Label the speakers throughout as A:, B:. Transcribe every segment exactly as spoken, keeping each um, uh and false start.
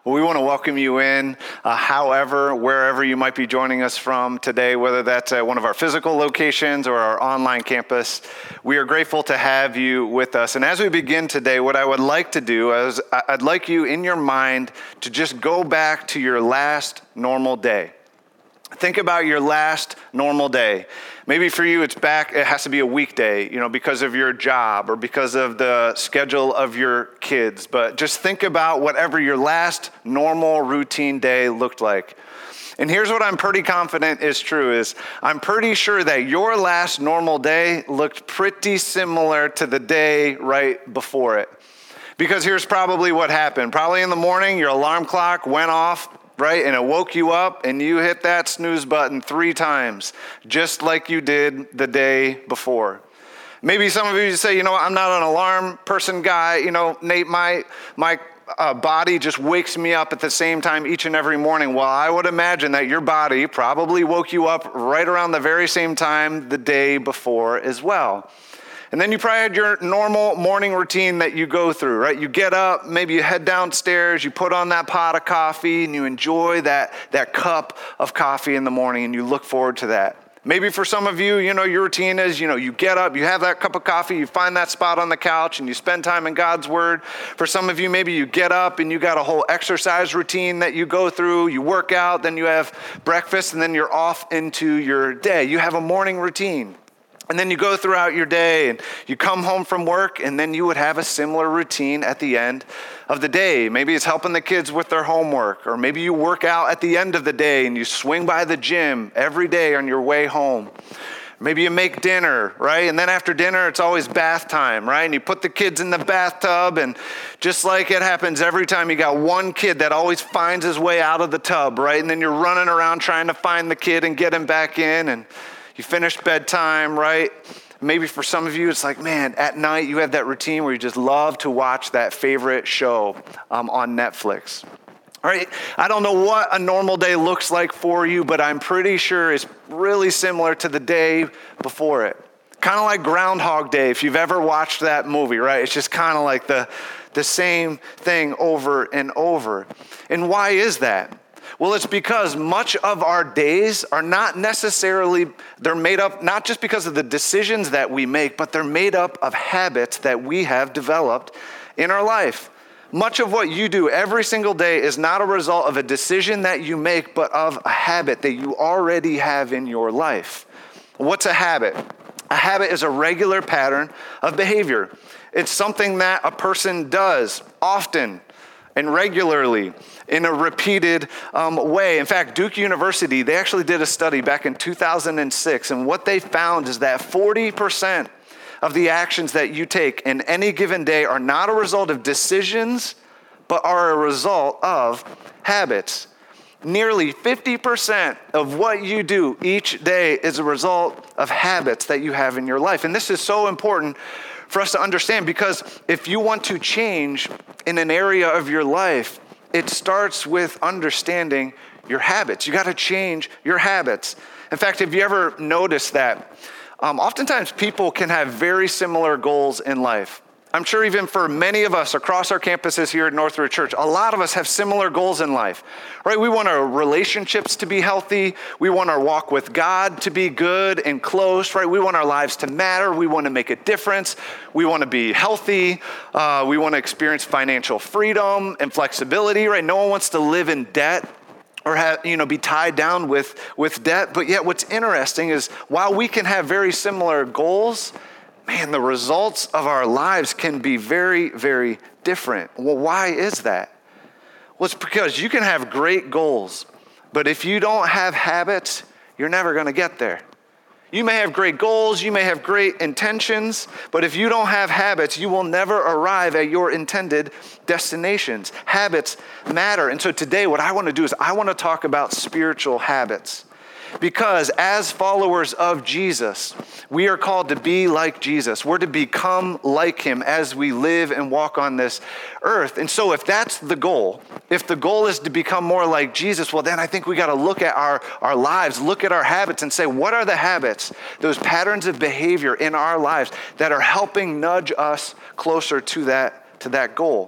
A: Well, we want to welcome you in, uh, however, wherever you might be joining us from today, whether that's at one of our physical locations or our online campus. We are grateful to have you with us. And as we begin today, what I would like to do is I'd like you in your mind to just go back to your last normal day. Think about your last normal day. Maybe for you, it's back, it has to be a weekday, you know, because of your job or because of the schedule of your kids. But just think about whatever your last normal routine day looked like. And here's what I'm pretty confident is true is I'm pretty sure that your last normal day looked pretty similar to the day right before it. Because here's probably what happened. Probably in the morning, your alarm clock went off, right? And it woke you up and you hit that snooze button three times, just like you did the day before. Maybe some of you say, you know, I'm not an alarm person guy. You know, Nate, my, my uh, body just wakes me up at the same time each and every morning. Well, I would imagine that your body probably woke you up right around the very same time the day before as well. And then you probably had your normal morning routine that you go through, right? You get up, maybe you head downstairs, you put on that pot of coffee, and you enjoy that, that cup of coffee in the morning, and you look forward to that. Maybe for some of you, you know, your routine is, you know, you get up, you have that cup of coffee, you find that spot on the couch, and you spend time in God's Word. For some of you, maybe you get up, and you got a whole exercise routine that you go through, you work out, then you have breakfast, and then you're off into your day. You have a morning routine. And then you go throughout your day and you come home from work and then you would have a similar routine at the end of the day. Maybe it's helping the kids with their homework, or maybe you work out at the end of the day and you swing by the gym every day on your way home. Maybe you make dinner, right? And then after dinner, it's always bath time, right? And you put the kids in the bathtub, and just like it happens every time, you got one kid that always finds his way out of the tub, right? And then you're running around trying to find the kid and get him back in, and you finish bedtime, right? Maybe for some of you, it's like, man, at night you have that routine where you just love to watch that favorite show um, on Netflix. All right, I don't know what a normal day looks like for you, but I'm pretty sure it's really similar to the day before it. Kind of like Groundhog Day, if you've ever watched that movie, right? It's just kind of like the, the same thing over and over. And why is that? Well, it's because much of our days are not necessarily, they're made up not just because of the decisions that we make, but they're made up of habits that we have developed in our life. Much of what you do every single day is not a result of a decision that you make, but of a habit that you already have in your life. What's a habit? A habit is a regular pattern of behavior. It's something that a person does often and regularly in a repeated um, way. In fact, Duke University, they actually did a study back in two thousand six, and what they found is that forty percent of the actions that you take in any given day are not a result of decisions, but are a result of habits. Nearly fifty percent of what you do each day is a result of habits that you have in your life. And this is so important for us to understand, because if you want to change in an area of your life, it starts with understanding your habits. You got to change your habits. In fact, have you ever noticed that um, oftentimes people can have very similar goals in life? I'm sure even for many of us across our campuses here at Northridge Church, a lot of us have similar goals in life, right? We want our relationships to be healthy. We want our walk with God to be good and close, right? We want our lives to matter. We want to make a difference. We want to be healthy. Uh, we want to experience financial freedom and flexibility, right? No one wants to live in debt or have, you know, be tied down with, with debt. But yet what's interesting is while we can have very similar goals, man, the results of our lives can be very, very different. Well, why is that? Well, it's because you can have great goals, but if you don't have habits, you're never going to get there. You may have great goals, you may have great intentions, but if you don't have habits, you will never arrive at your intended destinations. Habits matter. And so today, what I want to do is I want to talk about spiritual habits. Because as followers of Jesus, we are called to be like Jesus. We're to become like him as we live and walk on this earth. And so if that's the goal, if the goal is to become more like Jesus, well, then I think we got to look at our, our lives, look at our habits and say, what are the habits, those patterns of behavior in our lives that are helping nudge us closer to that, to that goal?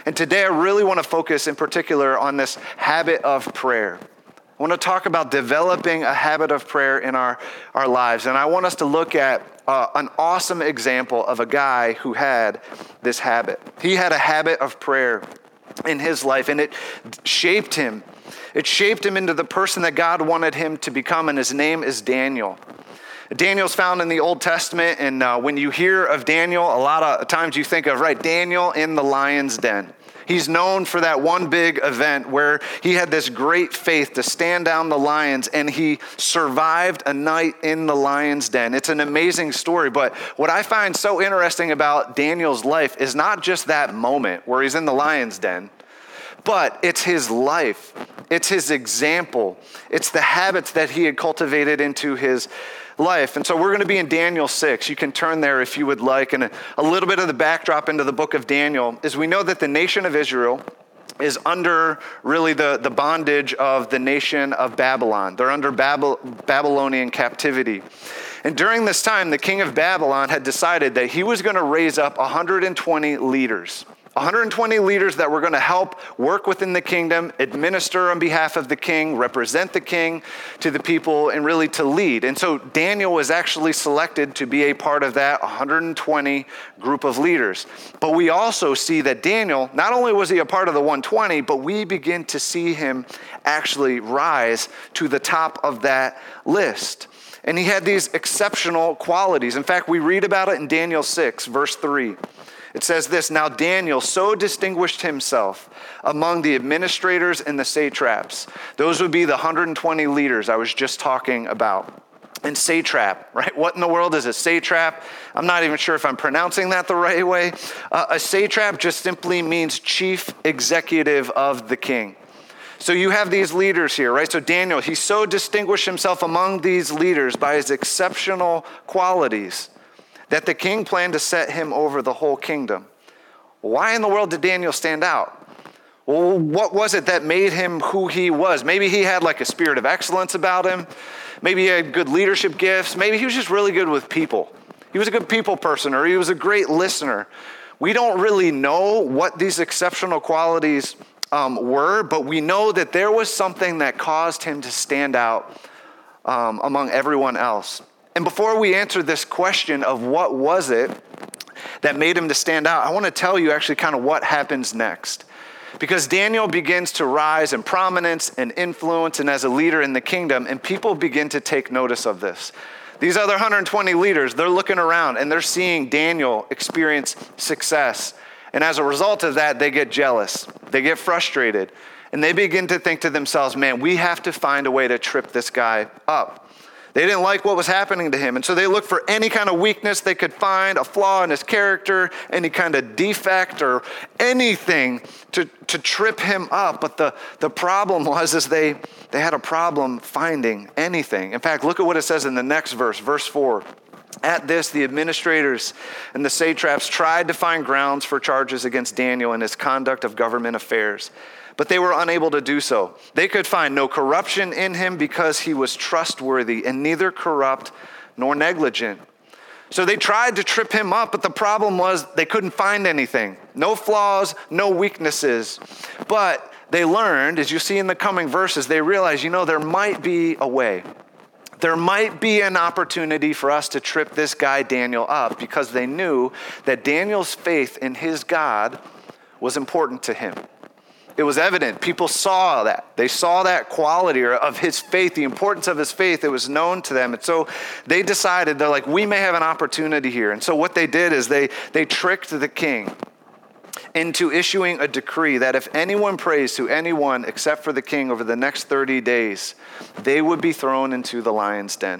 A: And today I really want to focus in particular on this habit of prayer. I want to talk about developing a habit of prayer in our, our lives. And I want us to look at uh, an awesome example of a guy who had this habit. He had a habit of prayer in his life, and it shaped him. It shaped him into the person that God wanted him to become, and his name is Daniel. Daniel's found in the Old Testament, and uh, when you hear of Daniel, a lot of times you think of, right, Daniel in the lion's den. He's known for that one big event where he had this great faith to stand down the lions, and he survived a night in the lion's den. It's an amazing story, but what I find so interesting about Daniel's life is not just that moment where he's in the lion's den, but it's his life. It's his example. It's the habits that he had cultivated into his life. And so we're going to be in Daniel six. You can turn there if you would like. And a, a little bit of the backdrop into the book of Daniel is we know that the nation of Israel is under really the, the bondage of the nation of Babylon. They're under Bab- Babylonian captivity. And during this time, the king of Babylon had decided that he was going to raise up one hundred twenty leaders. one hundred twenty leaders that were going to help work within the kingdom, administer on behalf of the king, represent the king to the people, and really to lead. And so Daniel was actually selected to be a part of that one hundred twenty group of leaders. But we also see that Daniel, not only was he a part of the one hundred twenty, but we begin to see him actually rise to the top of that list. And he had these exceptional qualities. In fact, we read about it in Daniel six, verse three. It says this, "Now Daniel so distinguished himself among the administrators and the satraps." Those would be the one hundred twenty leaders I was just talking about. And satrap, right? What in the world is a satrap? I'm not even sure if I'm pronouncing that the right way. Uh, a satrap just simply means chief executive of the king. So you have these leaders here, right? So Daniel, he so distinguished himself among these leaders by his exceptional qualities that the king planned to set him over the whole kingdom. Why in the world did Daniel stand out? Well, what was it that made him who he was? Maybe he had like a spirit of excellence about him. Maybe he had good leadership gifts. Maybe he was just really good with people. He was a good people person, or he was a great listener. We don't really know what these exceptional qualities um, were, but we know that there was something that caused him to stand out um, among everyone else. And before we answer this question of what was it that made him to stand out, I want to tell you actually kind of what happens next. Because Daniel begins to rise in prominence and influence and as a leader in the kingdom, and people begin to take notice of this. These other one hundred twenty leaders, they're looking around and they're seeing Daniel experience success. And as a result of that, they get jealous, they get frustrated, and they begin to think to themselves, man, we have to find a way to trip this guy up. They didn't like what was happening to him. And so they looked for any kind of weakness they could find, a flaw in his character, any kind of defect or anything to, to trip him up. But the, the problem was is they, they had a problem finding anything. In fact, look at what it says in the next verse, verse four. At this, the administrators and the satraps tried to find grounds for charges against Daniel and his conduct of government affairs, but they were unable to do so. They could find no corruption in him because he was trustworthy and neither corrupt nor negligent. So they tried to trip him up, but the problem was they couldn't find anything. No flaws, no weaknesses. But they learned, as you see in the coming verses, they realized, you know, there might be a way. There might be an opportunity for us to trip this guy Daniel up, because they knew that Daniel's faith in his God was important to him. It was evident. People saw that. They saw that quality of his faith, the importance of his faith. It was known to them. And so they decided, they're like, we may have an opportunity here. And so what they did is they, they tricked the king into issuing a decree that if anyone prays to anyone except for the king over the next thirty days, they would be thrown into the lion's den.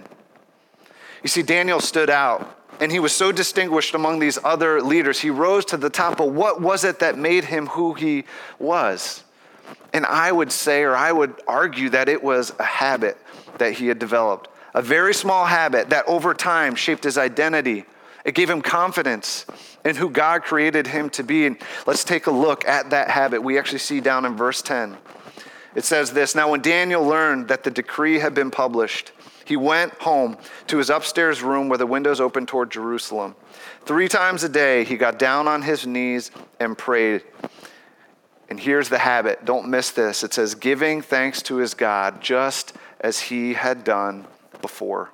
A: You see, Daniel stood out, and he was so distinguished among these other leaders. He rose to the top, but what was it that made him who he was? And I would say, or I would argue, that it was a habit that he had developed, a very small habit that over time shaped his identity. It gave him confidence in who God created him to be. And let's take a look at that habit. We actually see down in verse ten. It says this, "Now when Daniel learned that the decree had been published, he went home to his upstairs room where the windows opened toward Jerusalem. Three times a day he got down on his knees and prayed. And here's the habit. Don't miss this. It says, giving thanks to his God just as he had done before.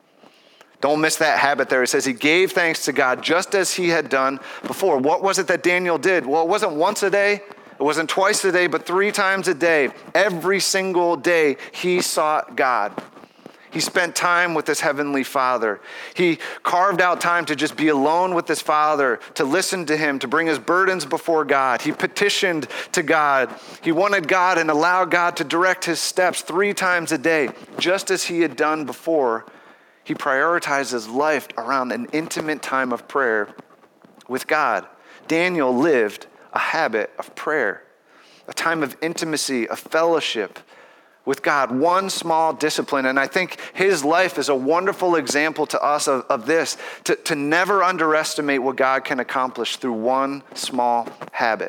A: Don't miss that habit there. It says he gave thanks to God just as he had done before. What was it that Daniel did? Well, it wasn't once a day. It wasn't twice a day, but three times a day. Every single day, he sought God. He spent time with his heavenly Father. He carved out time to just be alone with his Father, to listen to him, to bring his burdens before God. He petitioned to God. He wanted God and allowed God to direct his steps three times a day, just as he had done before. He prioritized his life around an intimate time of prayer with God. Daniel lived a habit of prayer, a time of intimacy, of fellowship with God, one small discipline. And I think his life is a wonderful example to us of, of this, to, to never underestimate what God can accomplish through one small habit.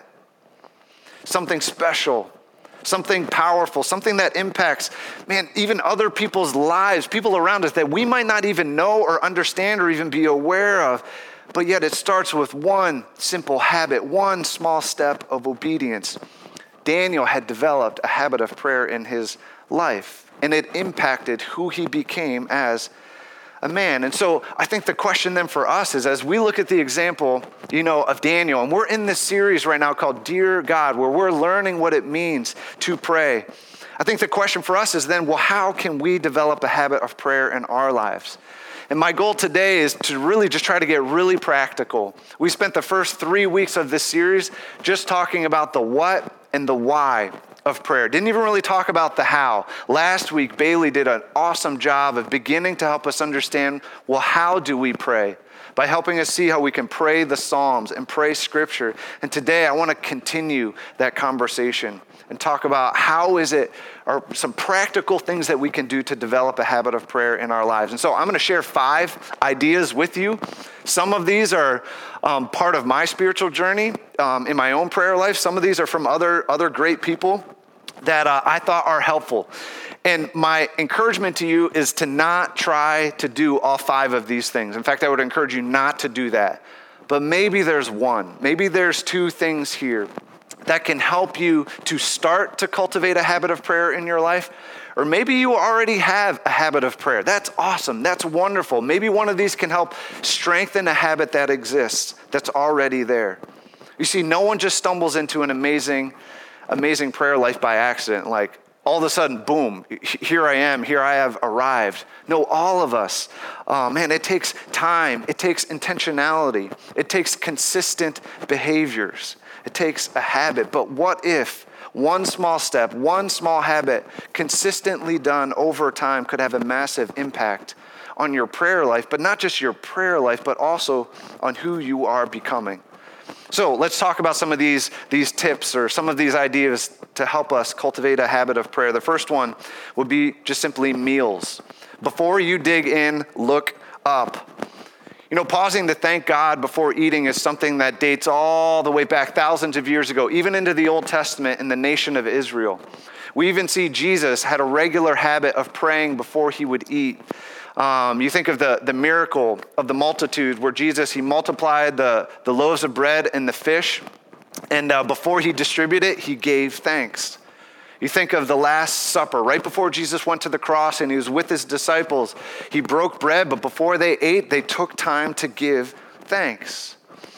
A: Something special, something powerful, something that impacts, man, even other people's lives, people around us that we might not even know or understand or even be aware of. But yet it starts with one simple habit, one small step of obedience. Daniel had developed a habit of prayer in his life, and it impacted who he became as a man. And so I think the question then for us is, as we look at the example, you know, of Daniel, and we're in this series right now called Dear God, where we're learning what it means to pray. I think the question for us is then, well, how can we develop a habit of prayer in our lives? And my goal today is to really just try to get really practical. We spent the first three weeks of this series just talking about the what and the why of prayer. Didn't even really talk about the how. Last week, Bailey did an awesome job of beginning to help us understand, well, how do we pray? By helping us see how we can pray the Psalms and pray Scripture. And today I want to continue that conversation and talk about how is it, or some practical things that we can do to develop a habit of prayer in our lives. And so I'm going to share five ideas with you. Some of these are um, part of my spiritual journey um, in my own prayer life. Some of these are from other, other great people that uh, I thought are helpful. And my encouragement to you is to not try to do all five of these things. In fact, I would encourage you not to do that. But maybe there's one, maybe there's two things here that can help you to start to cultivate a habit of prayer in your life. Or maybe you already have a habit of prayer. That's awesome. That's wonderful. Maybe one of these can help strengthen a habit that exists, that's already there. You see, no one just stumbles into an amazing, amazing prayer life by accident. Like all of a sudden, boom, here I am, here I have arrived. No, all of us, uh, man, it takes time. It takes intentionality. It takes consistent behaviors. It takes a habit. But what if one small step, one small habit consistently done over time could have a massive impact on your prayer life, but not just your prayer life, but also on who you are becoming? So let's talk about some of these, these tips or some of these ideas to help us cultivate a habit of prayer. The first one would be just simply meals. Before you dig in, look up. You know, pausing to thank God before eating is something that dates all the way back thousands of years ago, even into the Old Testament in the nation of Israel. We even see Jesus had a regular habit of praying before he would eat. Um, you think of the, the miracle of the multitude where Jesus, he multiplied the, the loaves of bread and the fish, and uh, before he distributed it, he gave thanks. You think of the Last Supper, right before Jesus went to the cross and he was with his disciples. He broke bread, but before they ate, they took time to give thanks.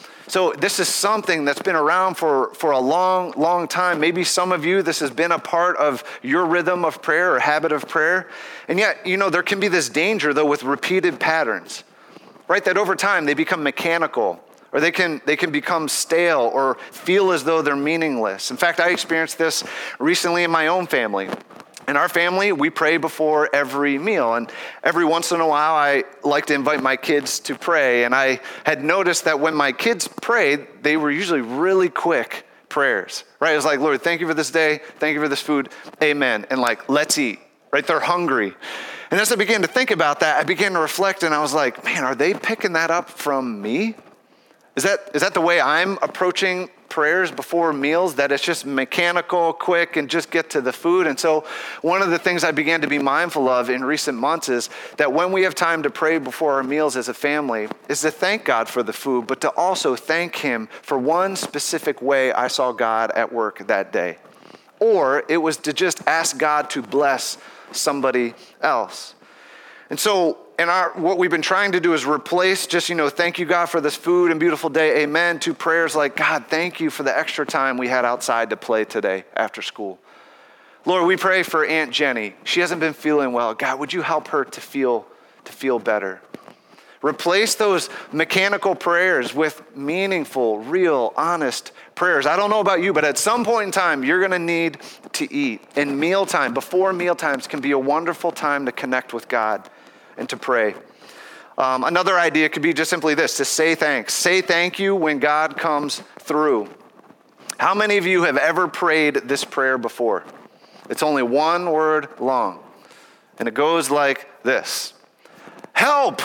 A: So this is something that's been around for, for a long, long time. Maybe some of you, this has been a part of your rhythm of prayer or habit of prayer. And yet, you know, there can be this danger, though, with repeated patterns, right? That over time, they become mechanical. Or they can they can become stale or feel as though they're meaningless. In fact, I experienced this recently in my own family. In our family, we pray before every meal. And every once in a while, I like to invite my kids to pray. And I had noticed that when my kids prayed, they were usually really quick prayers, right? It was like, Lord, thank you for this day. Thank you for this food. Amen. And like, let's eat, right? They're hungry. And as I began to think about that, I began to reflect and I was like, man, are they picking that up from me? Is that is that the way I'm approaching prayers before meals that it's just mechanical, quick, and just get to the food. And so one of the things I began to be mindful of in recent months is that when we have time to pray before our meals as a family is to thank God for the food, but to also thank him for one specific way I saw God at work that day. Or it was to just ask God to bless somebody else. And so in our, what we've been trying to do is replace just, you know, thank you, God, for this food and beautiful day, amen, to prayers like, God, thank you for the extra time we had outside to play today after school. Lord, we pray for Aunt Jenny. She hasn't been feeling well. God, would you help her to feel, to feel better? Replace those mechanical prayers with meaningful, real, honest prayers. I don't know about you, but at some point in time, you're going to need to eat. And mealtime, before meal times, can be a wonderful time to connect with God and to pray. Um, another idea could be just simply this, to say thanks. Say thank you when God comes through. How many of you have ever prayed this prayer before? It's only one word long, and it goes like this. Help!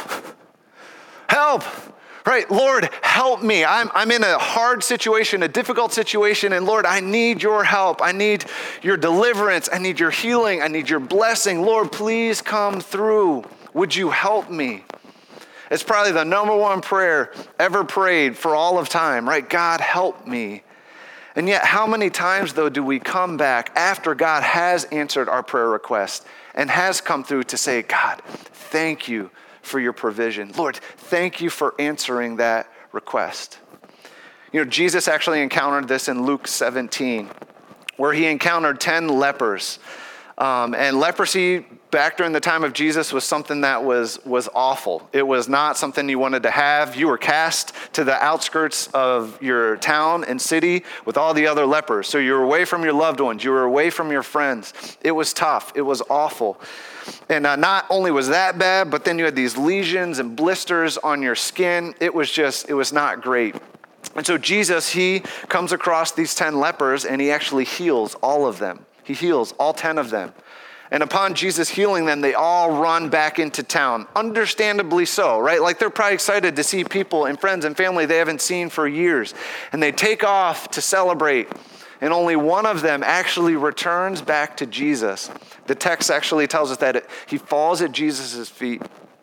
A: Help, right? Lord, help me. I'm, I'm in a hard situation, a difficult situation, and Lord, I need your help. I need your deliverance. I need your healing. I need your blessing. Lord, please come through. Would you help me? It's probably the number one prayer ever prayed for all of time, right? God, help me. And yet, how many times, though, do we come back after God has answered our prayer request and has come through to say, God, thank you for your provision. Lord, thank you for answering that request. You know, Jesus actually encountered this in Luke seventeen, where he encountered ten lepers. Um, and leprosy back during the time of Jesus was something that was, was awful. It was not something you wanted to have. You were cast to the outskirts of your town and city with all the other lepers. So you were away from your loved ones. You were away from your friends. It was tough. It was awful. And uh, not only was that bad, but then you had these lesions and blisters on your skin. It was just, it was not great. And so Jesus, he comes across these ten lepers and he actually heals all of them. He heals all ten of them. And upon Jesus healing them, they all run back into town. Understandably so, right? Like they're probably excited to see people and friends and family they haven't seen for years. And they take off to celebrate. And only one of them actually returns back to Jesus. The text actually tells us that it, he falls at Jesus' feet.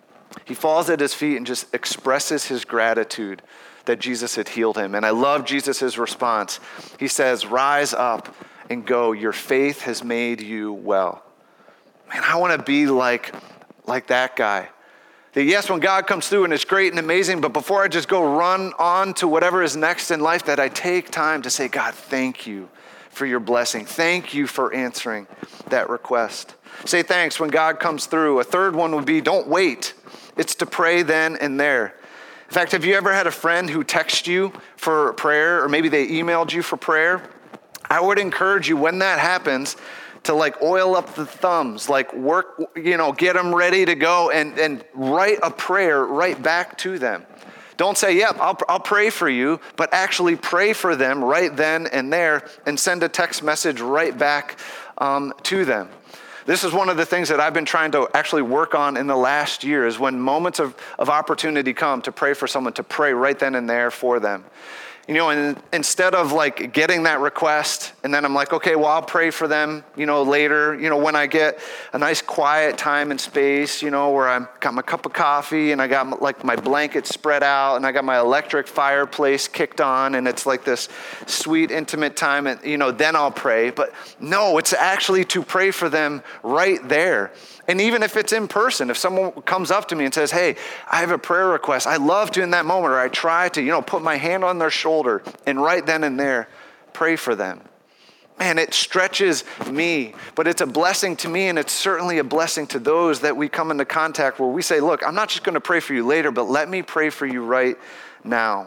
A: He falls at his feet and just expresses his gratitude that Jesus had healed him. And I love Jesus' response. He says, rise up and go. Your faith has made you well. Man, I want to be like, like that guy. That yes, when God comes through and it's great and amazing, but before I just go run on to whatever is next in life, that I take time to say, God, thank you for your blessing. Thank you for answering that request. Say thanks when God comes through. A third one would be don't wait. It's to pray then and there. In fact, have you ever had a friend who texted you for prayer, or maybe they emailed you for prayer? I would encourage you when that happens to like oil up the thumbs, like work, you know, get them ready to go and, and write a prayer right back to them. Don't say, yep, I'll, I'll pray for you, but actually pray for them right then and there and send a text message right back um, to them. This is one of the things that I've been trying to actually work on in the last year is when moments of, of opportunity come to pray for someone, to pray right then and there for them. You know, and instead of like getting that request and then I'm like, okay, well, I'll pray for them, you know, later, you know, when I get a nice quiet time and space, you know, where I've got my cup of coffee and I got like my blanket spread out and I got my electric fireplace kicked on and it's like this sweet, intimate time and, you know, then I'll pray. But no, it's actually to pray for them right there. And even if it's in person, if someone comes up to me and says, hey, I have a prayer request, I love to in that moment, or I try to, you know, put my hand on their shoulder and right then and there, pray for them. Man, it stretches me, but it's a blessing to me and it's certainly a blessing to those that we come into contact where we say, look, I'm not just going to pray for you later, but let me pray for you right now.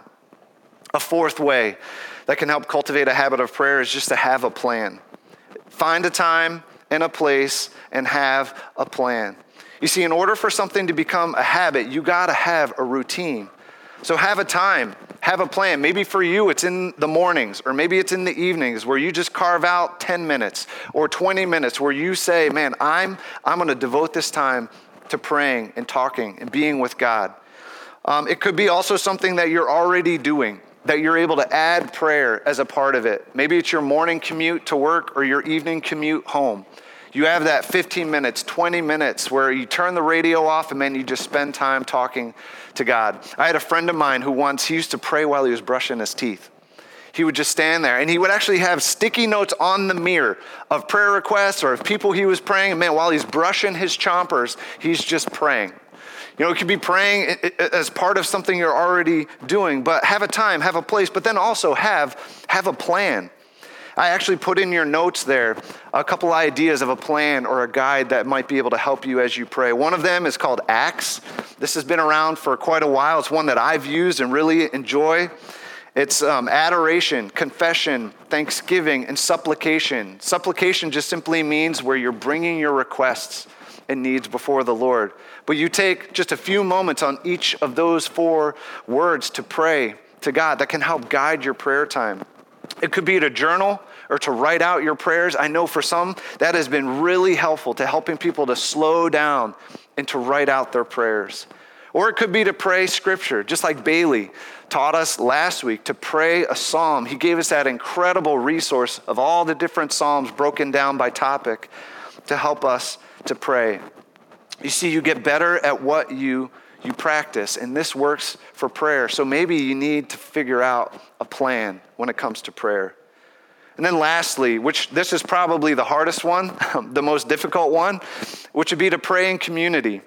A: A fourth way that can help cultivate a habit of prayer is just to have a plan. Find a time and a place and have a plan. You see, in order for something to become a habit, you got to have a routine. So have a time, have a plan. Maybe for you, it's in the mornings, or maybe it's in the evenings where you just carve out ten minutes or twenty minutes where you say, man, I'm, I'm going to devote this time to praying and talking and being with God. Um, it could be also something that you're already doing. that you're able to add prayer as a part of it. Maybe it's your morning commute to work or your evening commute home. You have that fifteen minutes, twenty minutes where you turn the radio off and then you just spend time talking to God. I had a friend of mine who once, he used to pray while he was brushing his teeth. He would just stand there and he would actually have sticky notes on the mirror of prayer requests or of people he was praying. And man, while he's brushing his chompers, he's just praying. You know, it could be praying as part of something you're already doing, but have a time, have a place, but then also have, have a plan. I actually put in your notes there a couple ideas of a plan or a guide that might be able to help you as you pray. One of them is called ACTS. This has been around for quite a while. It's one that I've used and really enjoy. It's um, adoration, confession, thanksgiving, and supplication. Supplication just simply means where you're bringing your requests and needs before the Lord. But you take just a few moments on each of those four words to pray to God that can help guide your prayer time. It could be to journal or to write out your prayers. I know for some that has been really helpful to helping people to slow down and to write out their prayers. Or it could be to pray scripture, just like Bailey taught us last week to pray a psalm. He gave us that incredible resource of all the different psalms broken down by topic to help us to pray. You see, you get better at what you you practice, and this works for prayer. So maybe you need to figure out a plan when it comes to prayer. And then lastly, which this is probably the hardest one, the most difficult one, which would be to pray in community.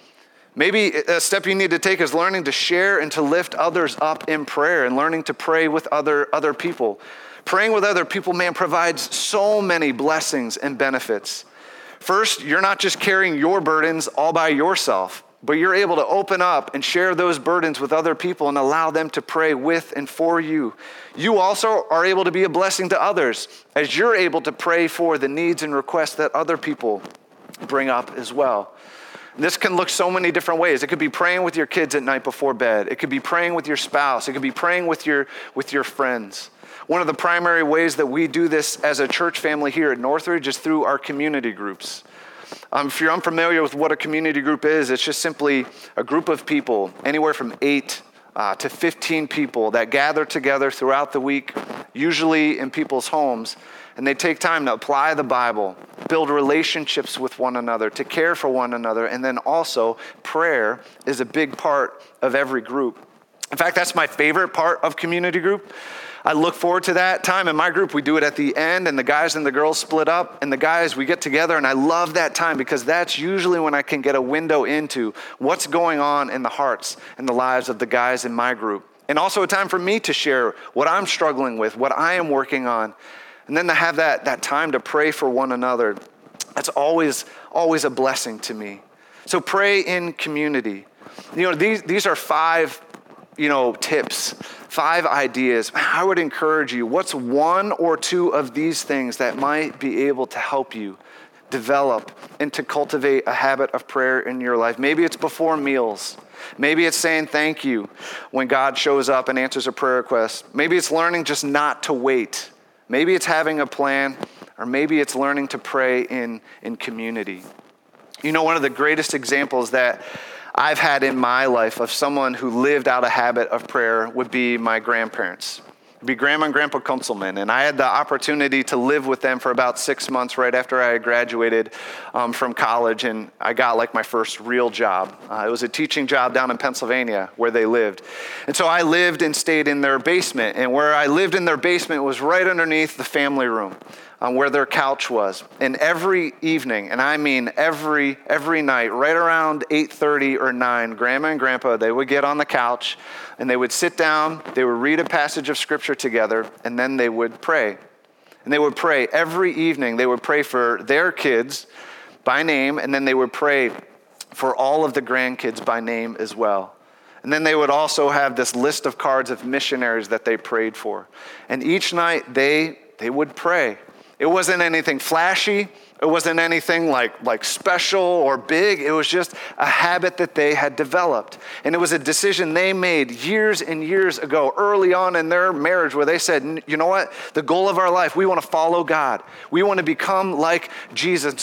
A: Maybe a step you need to take is learning to share and to lift others up in prayer and learning to pray with other, other people. Praying with other people, man, provides so many blessings and benefits. First, you're not just carrying your burdens all by yourself, but you're able to open up and share those burdens with other people and allow them to pray with and for you. You also are able to be a blessing to others as you're able to pray for the needs and requests that other people bring up as well. This can look so many different ways. It could be praying with your kids at night before bed. It could be praying with your spouse. It could be praying with your, with your friends. One of the primary ways that we do this as a church family here at Northridge is through our community groups. Um, if you're unfamiliar with what a community group is, it's just simply a group of people, anywhere from eight uh, to fifteen people that gather together throughout the week, usually in people's homes, and they take time to apply the Bible, build relationships with one another, to care for one another, and then also prayer is a big part of every group. In fact, that's my favorite part of community group. I look forward to that time. In my group, we do it at the end, and the guys and the girls split up, and the guys, we get together, and I love that time because that's usually when I can get a window into what's going on in the hearts and the lives of the guys in my group. And also a time for me to share what I'm struggling with, what I am working on, and then to have that, that time to pray for one another. That's always, always a blessing to me. So pray in community. You know, these, these are five you know, tips, five ideas. I would encourage you, what's one or two of these things that might be able to help you develop and to cultivate a habit of prayer in your life? Maybe it's before meals. Maybe it's saying thank you when God shows up and answers a prayer request. Maybe it's learning just not to wait. Maybe it's having a plan, or maybe it's learning to pray in, in community. You know, one of the greatest examples that I've had in my life of someone who lived out a habit of prayer would be my grandparents. It'd be Grandma and Grandpa Kunzelman, and I had the opportunity to live with them for about six months right after I graduated um, from college, and I got like my first real job. Uh, it was a teaching job down in Pennsylvania where they lived. And so I lived and stayed in their basement, and where I lived in their basement was right underneath the family room. Um, where their couch was. And every evening, and I mean every every night, right around eight thirty or nine, Grandma and Grandpa, they would get on the couch and they would sit down, they would read a passage of scripture together, and then they would pray. And they would pray every evening. They would pray for their kids by name, and then they would pray for all of the grandkids by name as well. And then they would also have this list of cards of missionaries that they prayed for. And each night they they would pray. It wasn't anything flashy. It wasn't anything like, like special or big. It was just a habit that they had developed. And it was a decision they made years and years ago, early on in their marriage, where they said, you know what? The goal of our life, we want to follow God. We want to become like Jesus. So,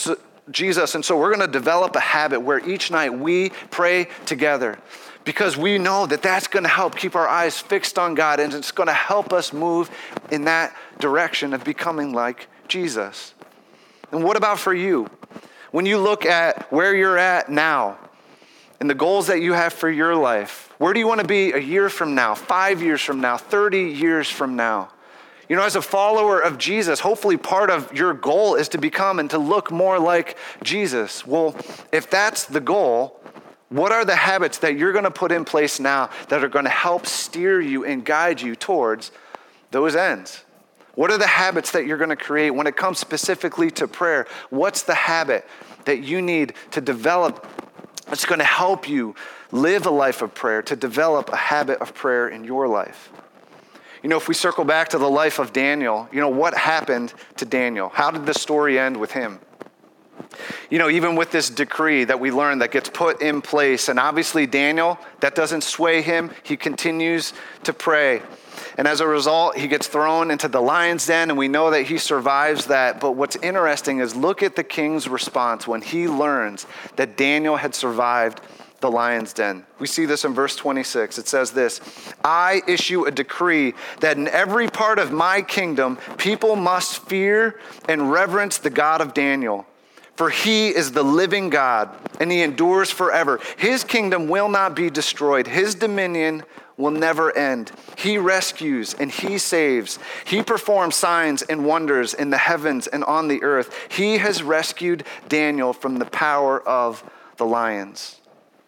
A: Jesus. And so we're going to develop a habit where each night we pray together, because we know that that's going to help keep our eyes fixed on God, and it's going to help us move in that direction of becoming like Jesus. And what about for you? When you look at where you're at now and the goals that you have for your life, where do you want to be a year from now, five years from now, thirty years from now? You know, as a follower of Jesus, hopefully part of your goal is to become and to look more like Jesus. Well, if that's the goal, what are the habits that you're going to put in place now that are going to help steer you and guide you towards those ends? What are the habits that you're going to create when it comes specifically to prayer? What's the habit that you need to develop that's going to help you live a life of prayer, to develop a habit of prayer in your life? You know, if we circle back to the life of Daniel, you know, what happened to Daniel? How did the story end with him? You know, even with this decree that we learned that gets put in place, and obviously Daniel, that doesn't sway him. He continues to pray. And as a result, he gets thrown into the lion's den, and we know that he survives that. But what's interesting is look at the king's response when he learns that Daniel had survived the lion's den. We see this in verse twenty-six. It says this, "I issue a decree that in every part of my kingdom, people must fear and reverence the God of Daniel. For he is the living God, and he endures forever. His kingdom will not be destroyed. His dominion will never end. He rescues and he saves. He performs signs and wonders in the heavens and on the earth. He has rescued Daniel from the power of the lions."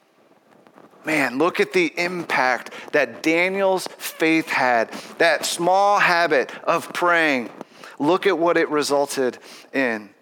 A: Man, look at the impact that Daniel's faith had. That small habit of praying. Look at what it resulted in.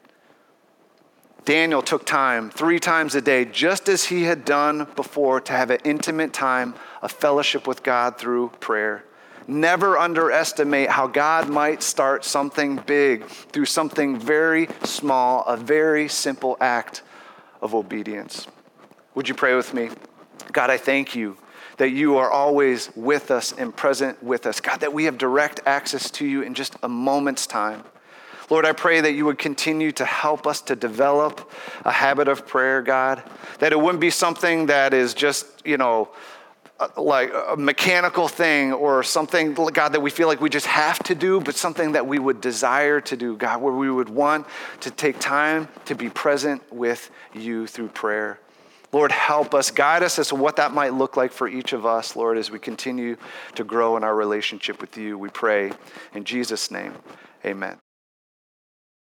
A: Daniel took time three times a day, just as he had done before, to have an intimate time of fellowship with God through prayer. Never underestimate how God might start something big through something very small, a very simple act of obedience. Would you pray with me? God, I thank you that you are always with us and present with us. God, that we have direct access to you in just a moment's time. Lord, I pray that you would continue to help us to develop a habit of prayer, God, that it wouldn't be something that is just, you know, like a mechanical thing or something, God, that we feel like we just have to do, but something that we would desire to do, God, where we would want to take time to be present with you through prayer. Lord, help us, guide us as to what that might look like for each of us, Lord, as we continue to grow in our relationship with you. We pray in Jesus' name, amen.